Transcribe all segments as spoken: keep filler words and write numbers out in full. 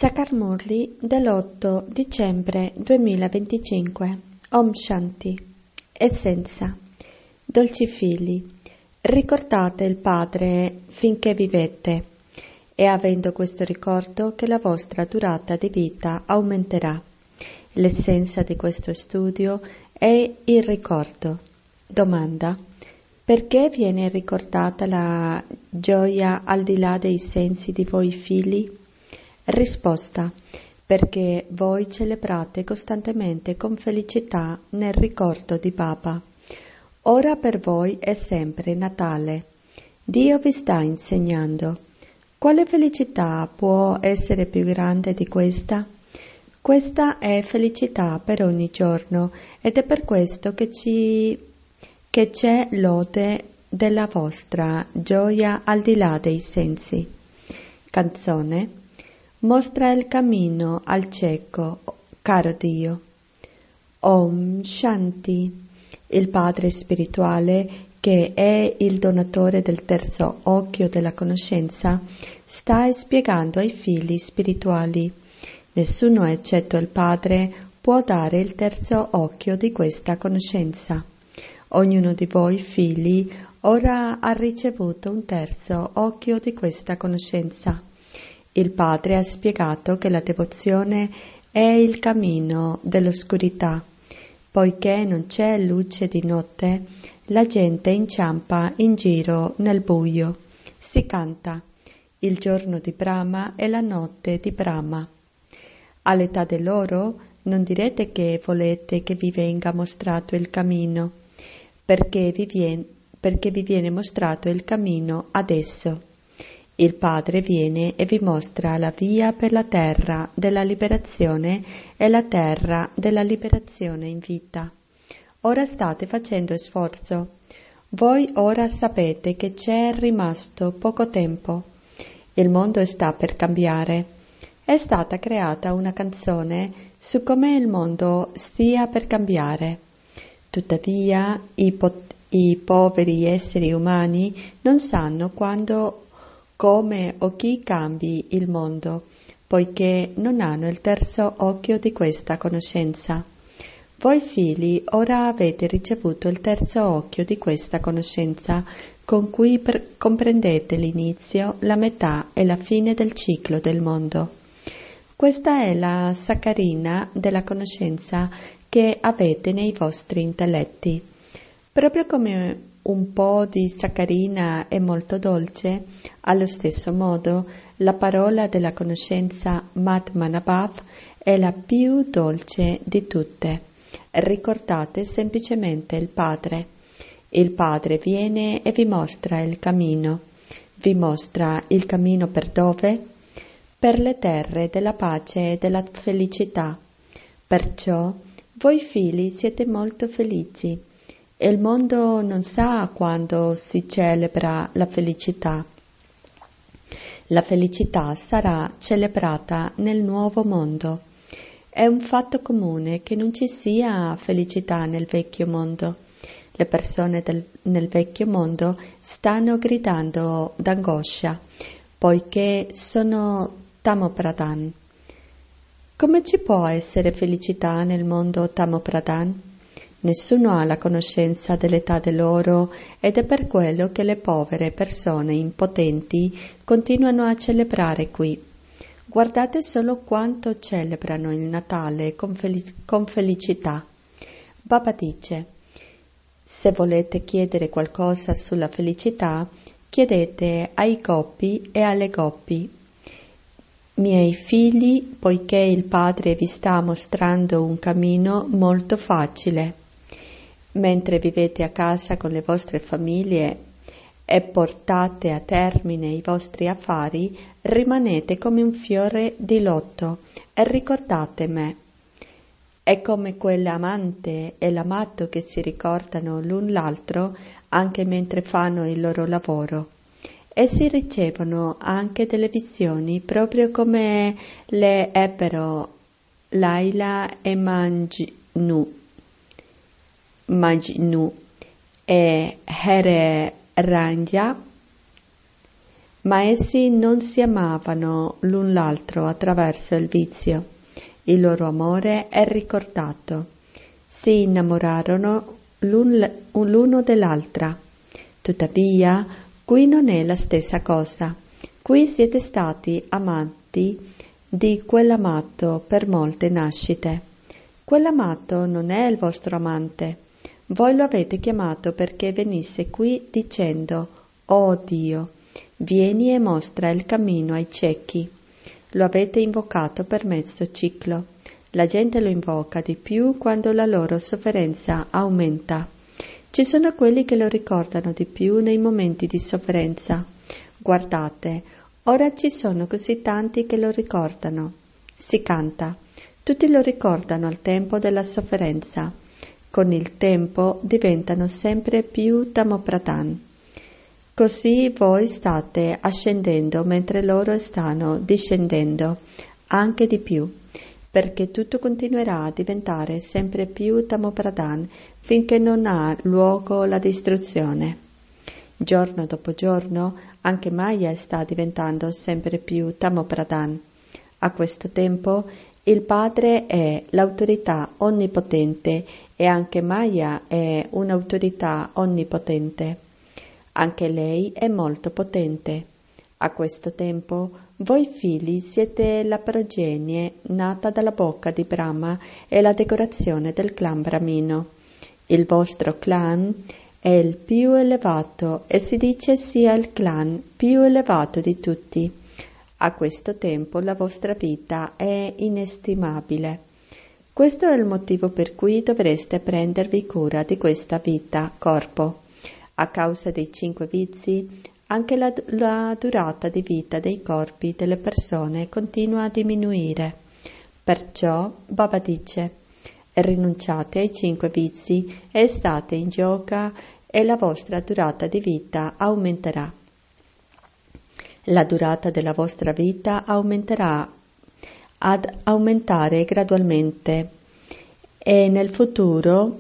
Sakar Murli dell'otto dicembre duemilaventicinque. Om Shanti. Essenza. Dolci figli, ricordate il Padre finché vivete e avendo questo ricordo che la vostra durata di vita aumenterà. L'essenza di questo studio è il ricordo. Domanda: perché viene ricordata la gioia al di là dei sensi di voi figli? Risposta: perché voi celebrate costantemente con felicità nel ricordo di Baba. Ora per voi è sempre Natale. Dio vi sta insegnando. Quale felicità può essere più grande di questa? Questa è felicità per ogni giorno ed è per questo che, ci, che c'è lode della vostra gioia al di là dei sensi. Canzone. Mostra il cammino al cieco, caro Dio. Om Shanti. Il Padre spirituale, che è il donatore del terzo occhio della conoscenza, sta spiegando ai figli spirituali. Nessuno eccetto il Padre può dare il terzo occhio di questa conoscenza. Ognuno di voi figli ora ha ricevuto un terzo occhio di questa conoscenza. Il Padre ha spiegato che la devozione è il cammino dell'oscurità. Poiché non c'è luce di notte, la gente inciampa in giro nel buio. Si canta: il giorno di Brahma e la notte di Brahma. All'età dell'oro non direte che volete che vi venga mostrato il cammino, perché vi viene, perché vi viene mostrato il cammino adesso. Il Padre viene e vi mostra la via per la terra della liberazione e la terra della liberazione in vita. Ora state facendo sforzo. Voi ora sapete che c'è rimasto poco tempo. Il mondo sta per cambiare. È stata creata una canzone su come il mondo stia per cambiare. Tuttavia i, po- i poveri esseri umani non sanno quando come o chi cambi il mondo, poiché non hanno il terzo occhio di questa conoscenza. Voi figli ora avete ricevuto il terzo occhio di questa conoscenza, con cui per- comprendete l'inizio, la metà e la fine del ciclo del mondo. Questa è la saccarina della conoscenza che avete nei vostri intelletti. Proprio come un po' di saccarina è molto dolce, allo stesso modo la parola della conoscenza Matmanabhav è la più dolce di tutte. Ricordate semplicemente il Padre. Il Padre viene e vi mostra il cammino. Vi mostra il cammino per dove? Per le terre della pace e della felicità. Perciò voi figli siete molto felici. Il mondo non sa quando si celebra la felicità. La felicità sarà celebrata nel nuovo mondo. È un fatto comune che non ci sia felicità nel vecchio mondo. Le persone del, nel vecchio mondo stanno gridando d'angoscia, poiché sono Tamopradhan. Come ci può essere felicità nel mondo Tamopradhan? Nessuno ha la conoscenza dell'età dell'oro ed è per quello che le povere persone impotenti continuano a celebrare qui. Guardate solo quanto celebrano il Natale con, fel- con felicità. Baba dice: se volete chiedere qualcosa sulla felicità, chiedete ai goppi e alle goppi. Miei figli, poiché il Padre vi sta mostrando un cammino molto facile. Mentre vivete a casa con le vostre famiglie e portate a termine i vostri affari, rimanete come un fiore di loto e ricordate me. È come quell'amante e l'amato che si ricordano l'un l'altro anche mentre fanno il loro lavoro. Essi ricevono anche delle visioni proprio come le ebbero Laila e Majnu. Majnu e Here Ranja Ma essi non si amavano l'un l'altro attraverso il vizio. Il loro amore è ricordato. Si innamorarono l'un, l'uno dell'altra. Tuttavia, qui non è la stessa cosa. Qui siete stati amanti di quell'amato per molte nascite. Quell'amato non è il vostro amante. Voi lo avete chiamato perché venisse qui dicendo: «Oh Dio, vieni e mostra il cammino ai ciechi». Lo avete invocato per mezzo ciclo. La gente lo invoca di più quando la loro sofferenza aumenta. Ci sono quelli che lo ricordano di più nei momenti di sofferenza. Guardate, ora ci sono così tanti che lo ricordano. Si canta. Tutti lo ricordano al tempo della sofferenza. Con il tempo diventano sempre più Tamopradhan. Così voi state ascendendo mentre loro stanno discendendo, anche di più, perché tutto continuerà a diventare sempre più Tamopradhan finché non ha luogo la distruzione. Giorno dopo giorno anche Maya sta diventando sempre più Tamopradhan. A questo tempo il Padre è l'autorità onnipotente e anche Maya è un'autorità onnipotente. Anche lei è molto potente. A questo tempo voi figli siete la progenie nata dalla bocca di Brahma e la decorazione del clan brahmino. Il vostro clan è il più elevato e si dice sia il clan più elevato di tutti. A questo tempo la vostra vita è inestimabile. Questo è il motivo per cui dovreste prendervi cura di questa vita, corpo. A causa dei cinque vizi, anche la, la durata di vita dei corpi delle persone continua a diminuire. Perciò Baba dice: rinunciate ai cinque vizi e state in yoga e la vostra durata di vita aumenterà. La durata della vostra vita aumenterà ad aumentare gradualmente e nel futuro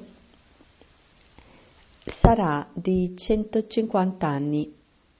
sarà di centocinquanta anni.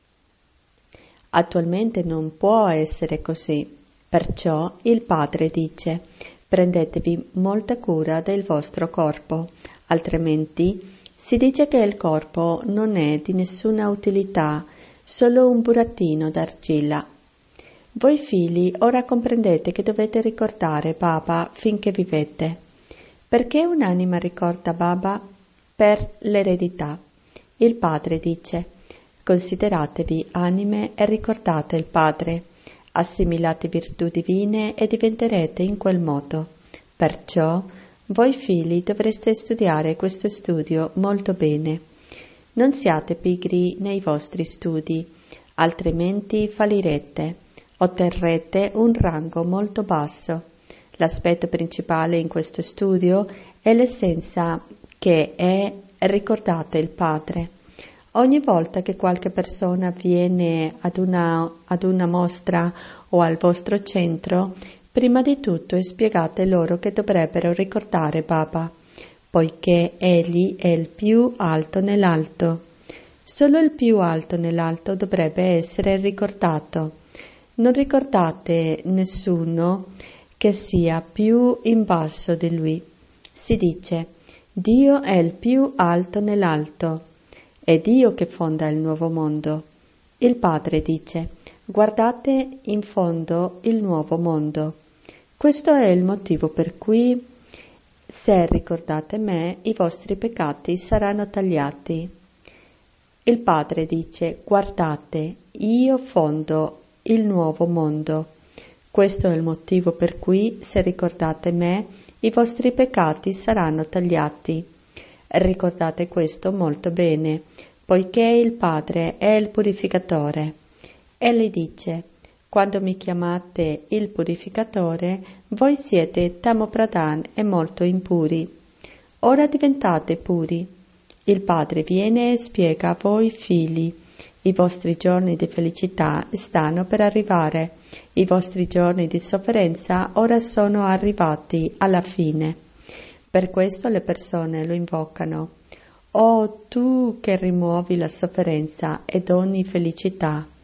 Attualmente non può essere così, perciò il Padre dice: prendetevi molta cura del vostro corpo, altrimenti si dice che il corpo non è di nessuna utilità, solo un burattino d'argilla. Voi figli ora comprendete che dovete ricordare Baba finché vivete. Perché un'anima ricorda Baba? Per l'eredità. Il Padre dice: consideratevi anime e ricordate il Padre, assimilate virtù divine e diventerete in quel modo. Perciò voi figli dovreste studiare questo studio molto bene. Non siate pigri nei vostri studi, altrimenti fallirete, otterrete un rango molto basso. L'aspetto principale in questo studio è l'essenza che è ricordate il Padre. Ogni volta che qualche persona viene ad una, ad una mostra o al vostro centro, prima di tutto spiegate loro che dovrebbero ricordare Baba, poiché egli è il più alto nell'alto. Solo il più alto nell'alto dovrebbe essere ricordato. Non ricordate nessuno che sia più in basso di lui. Si dice: Dio è il più alto nell'alto. È Dio che fonda il nuovo mondo. Il Padre dice: guardate in fondo il nuovo mondo. Questo è il motivo per cui, se ricordate me, i vostri peccati saranno tagliati. Il Padre dice: guardate, io fondo il nuovo mondo. Questo è il motivo per cui, se ricordate me, i vostri peccati saranno tagliati. Ricordate questo molto bene, poiché il Padre è il purificatore. Egli dice: quando mi chiamate il purificatore, voi siete Tamopradhan e molto impuri. Ora diventate puri. Il Padre viene e spiega a voi figli: i vostri giorni di felicità stanno per arrivare, i vostri giorni di sofferenza ora sono arrivati alla fine. Per questo le persone lo invocano: oh tu che rimuovi la sofferenza ed ogni felicità,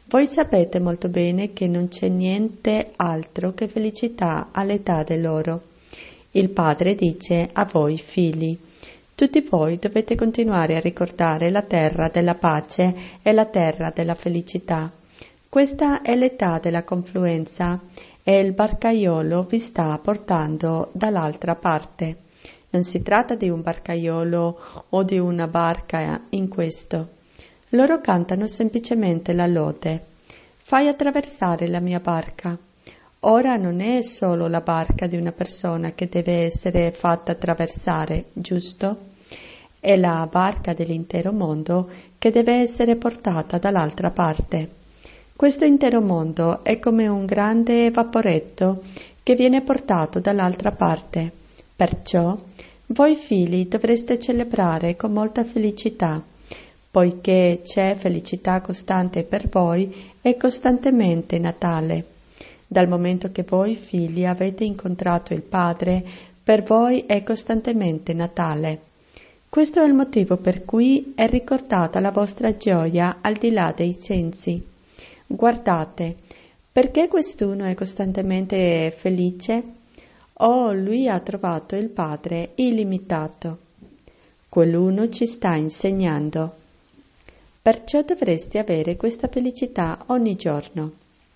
Voi sapete molto bene che non c'è niente altro che felicità all'età di loro. Il Padre dice a voi figli: tutti voi dovete continuare a ricordare la terra della pace e la terra della felicità. Questa è l'età della confluenza e il barcaiolo vi sta portando dall'altra parte. Non si tratta di un barcaiolo o di una barca in questo. Loro cantano semplicemente la lode. Fai attraversare la mia barca. Ora non è solo la barca di una persona che deve essere fatta attraversare, giusto? È la barca dell'intero mondo che deve essere portata dall'altra parte. Questo intero mondo è come un grande vaporetto che viene portato dall'altra parte. Perciò voi figli dovreste celebrare con molta felicità, poiché c'è felicità costante per voi e costantemente Natale. Dal momento che voi figli avete incontrato il Padre, per voi è costantemente Natale. Questo è il motivo per cui è ricordata la vostra gioia al di là dei sensi. Guardate, perché quest'uno è costantemente felice? Oh, lui ha trovato il Padre illimitato. Quell'uno ci sta insegnando. Perciò dovresti avere questa felicità ogni giorno.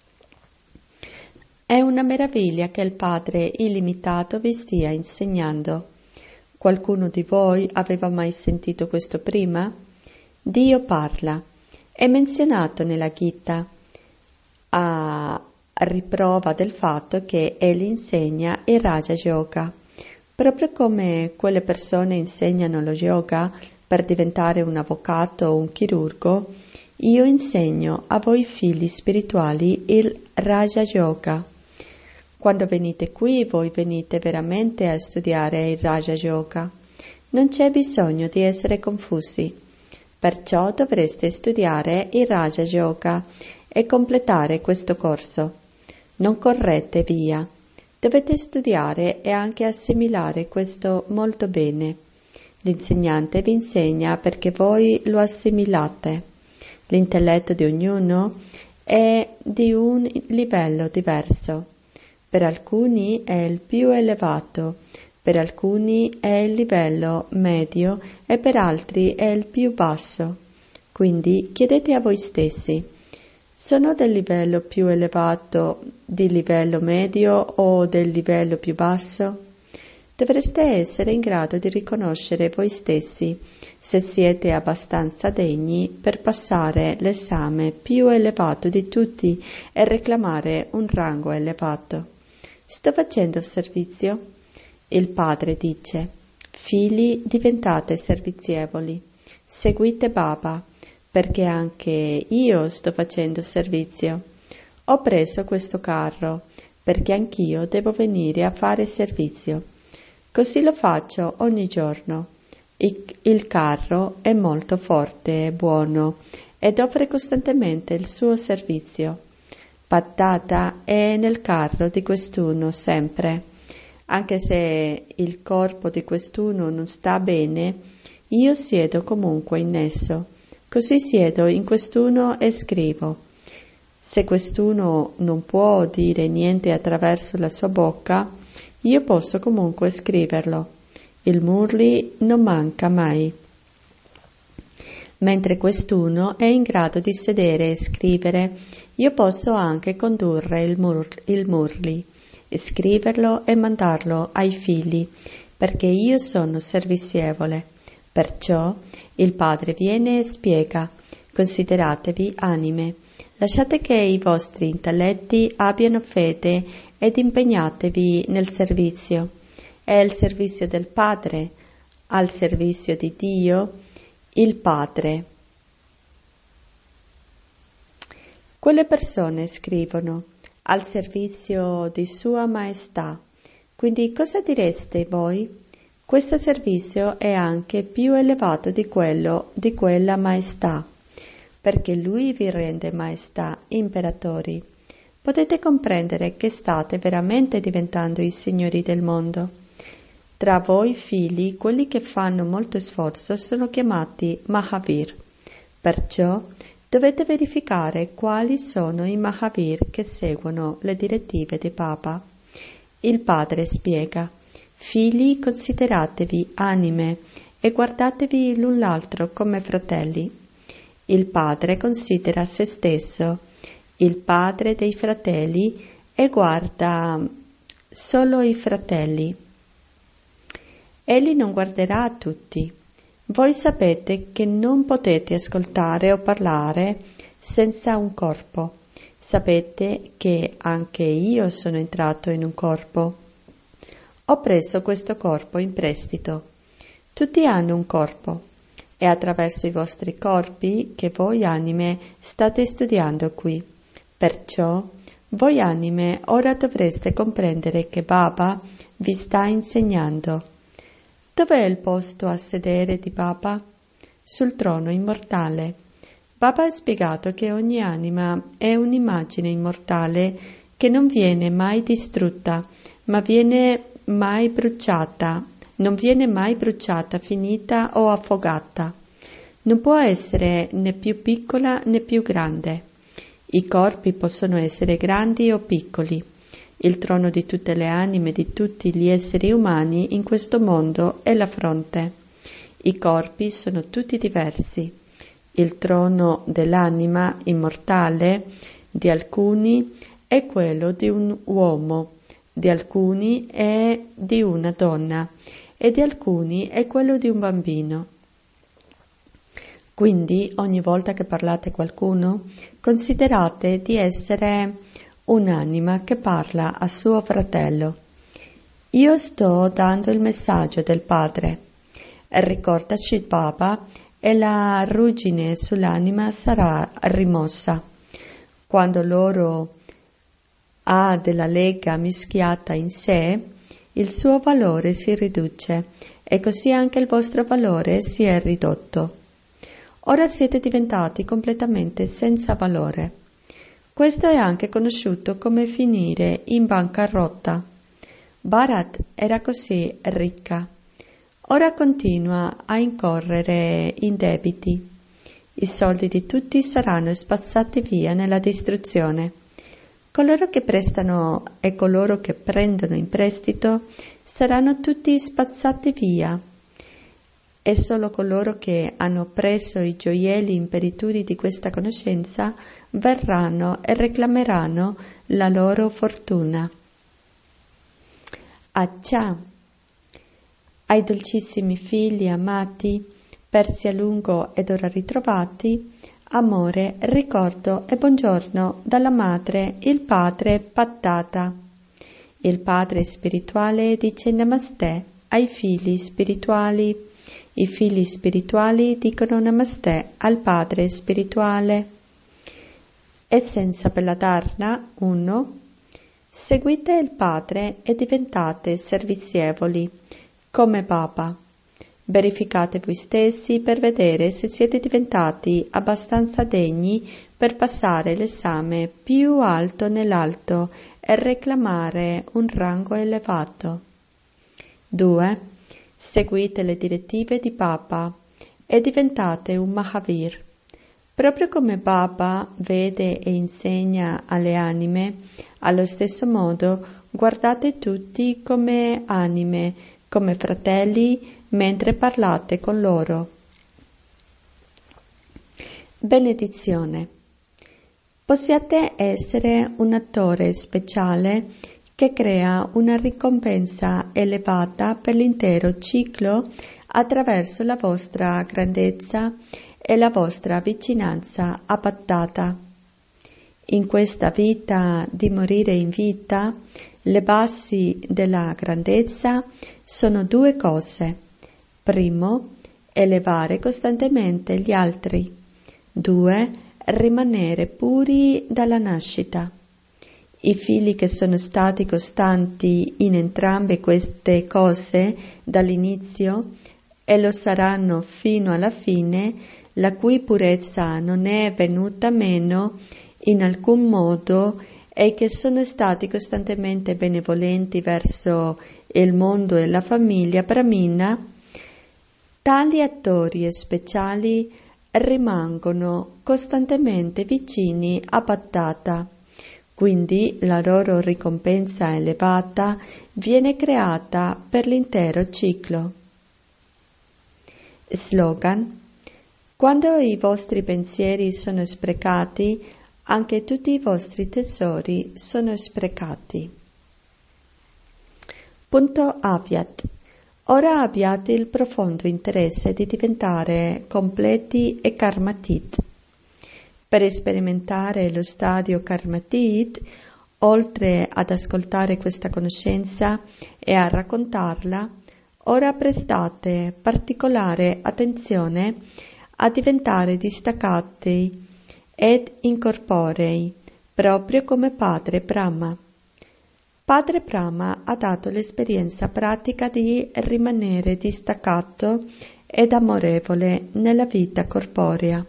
È una meraviglia che il Padre illimitato vi stia insegnando. Qualcuno di voi aveva mai sentito questo prima? Dio parla. È menzionato nella Gita a riprova del fatto che egli insegna il Raja Yoga. Proprio come quelle persone insegnano lo yoga per diventare un avvocato o un chirurgo, io insegno a voi figli spirituali il Raja Yoga. Quando venite qui, voi venite veramente a studiare il Raja Yoga. Non c'è bisogno di essere confusi. Perciò dovreste studiare il Raja Yoga e completare questo corso. Non correte via. Dovete studiare e anche assimilare questo molto bene. L'insegnante vi insegna perché voi lo assimilate. L'intelletto di ognuno è di un livello diverso. Per alcuni è il più elevato, per alcuni è il livello medio e per altri è il più basso. Quindi chiedete a voi stessi: sono del livello più elevato, di livello medio o del livello più basso? Dovreste essere in grado di riconoscere voi stessi se siete abbastanza degni per passare l'esame più elevato di tutti e reclamare un rango elevato. Sto facendo servizio? Il Padre dice: figli, diventate servizievoli, seguite Baba, perché anche io sto facendo servizio. Ho preso questo carro, perché anch'io devo venire a fare servizio. Così lo faccio ogni giorno. Il, il carro è molto forte e buono ed offre costantemente il suo servizio. Pattata è nel carro di quest'uno sempre. Anche se il corpo di quest'uno non sta bene, io siedo comunque in esso. Così siedo in quest'uno e scrivo. Se quest'uno non può dire niente attraverso la sua bocca, io posso comunque scriverlo. Il Murli non manca mai. Mentre quest'uno è in grado di sedere e scrivere, io posso anche condurre il, mur, il Murli, scriverlo e mandarlo ai figli, perché io sono servizievole. Perciò il Padre viene e spiega: consideratevi anime, lasciate che i vostri intelletti abbiano fede ed impegnatevi nel servizio. È il servizio del Padre, al servizio di Dio, il Padre. Quelle persone scrivono: al servizio di Sua Maestà. Quindi cosa direste voi? Questo servizio è anche più elevato di quello di quella maestà, perché lui vi rende maestà, imperatori. Potete comprendere che state veramente diventando i signori del mondo. Tra voi figli, quelli che fanno molto sforzo sono chiamati Mahavir. Perciò dovete verificare quali sono i Mahavir che seguono le direttive di Baba. Il padre spiega: figli, consideratevi anime e guardatevi l'un l'altro come fratelli. Il padre considera se stesso, il padre dei fratelli, e guarda solo i fratelli. Egli non guarderà a tutti. Voi sapete che non potete ascoltare o parlare senza un corpo. Sapete che anche io sono entrato in un corpo. Ho preso questo corpo in prestito. Tutti hanno un corpo. È attraverso i vostri corpi che voi anime state studiando qui. Perciò, voi anime ora dovreste comprendere che Baba vi sta insegnando. Dov'è il posto a sedere di Baba? Sul trono immortale. Baba ha spiegato che ogni anima è un'immagine immortale che non viene mai distrutta, ma viene mai bruciata, non viene mai bruciata, finita o affogata. Non può essere né più piccola né più grande. I corpi possono essere grandi o piccoli. Il trono di tutte le anime di tutti gli esseri umani in questo mondo è la fronte. I corpi sono tutti diversi. Il trono dell'anima immortale di alcuni è quello di un uomo, di alcuni è di una donna e di alcuni è quello di un bambino. Quindi ogni volta che parlate a qualcuno, considerate di essere un'anima che parla a suo fratello. Io sto dando il messaggio del Padre. Ricordaci Baba e la ruggine sull'anima sarà rimossa. Quando l'oro ha della lega mischiata in sé, il suo valore si riduce e così anche il vostro valore si è ridotto. Ora siete diventati completamente senza valore. Questo è anche conosciuto come finire in bancarotta. Bharat era così ricca. Ora continua a incorrere in debiti. I soldi di tutti saranno spazzati via nella distruzione. Coloro che prestano e coloro che prendono in prestito saranno tutti spazzati via. E solo coloro che hanno preso i gioielli imperituri di questa conoscenza verranno e reclameranno la loro fortuna. Accia, ai dolcissimi figli amati, persi a lungo ed ora ritrovati, amore, ricordo e buongiorno dalla madre, il padre Pattata. Il padre spirituale dice Namaste ai figli spirituali. I figli spirituali dicono Namaste al padre spirituale. Essenza per la Dharna uno. Seguite il padre e diventate servizievoli, come Baba. Verificate voi stessi per vedere se siete diventati abbastanza degni per passare l'esame più alto nell'alto e reclamare un rango elevato. due. Seguite le direttive di Baba e diventate un Mahavir. Proprio come Baba vede e insegna alle anime, allo stesso modo guardate tutti come anime, come fratelli, mentre parlate con loro. Benedizione. Possiate essere un attore speciale che crea una ricompensa elevata per l'intero ciclo attraverso la vostra grandezza e la vostra vicinanza a Pattata. In questa vita di morire in vita, le basi della grandezza sono due cose. Primo, elevare costantemente gli altri. Due, rimanere puri dalla nascita. I figli che sono stati costanti in entrambe queste cose dall'inizio e lo saranno fino alla fine, la cui purezza non è venuta meno in alcun modo e che sono stati costantemente benevolenti verso il mondo e la famiglia Brahmina, tali attori speciali rimangono costantemente vicini a Bhattata, quindi la loro ricompensa elevata viene creata per l'intero ciclo. Slogan: quando i vostri pensieri sono sprecati, anche tutti i vostri tesori sono sprecati. Punto Avyat. Ora abbiate il profondo interesse di diventare completi e karmatit. Per sperimentare lo stadio karmatit, oltre ad ascoltare questa conoscenza e a raccontarla, ora prestate particolare attenzione a diventare distaccati ed incorporei, proprio come Padre Brahma. Padre Brahma ha dato l'esperienza pratica di rimanere distaccato ed amorevole nella vita corporea,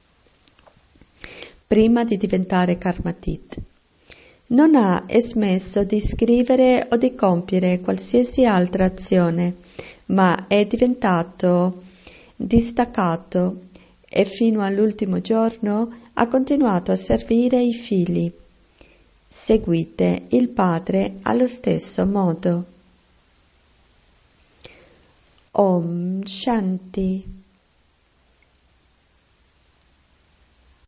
prima di diventare karmatit. Non ha smesso di scrivere o di compiere qualsiasi altra azione, ma è diventato distaccato e fino all'ultimo giorno ha continuato a servire i figli. Seguite il Padre allo stesso modo. Om Shanti.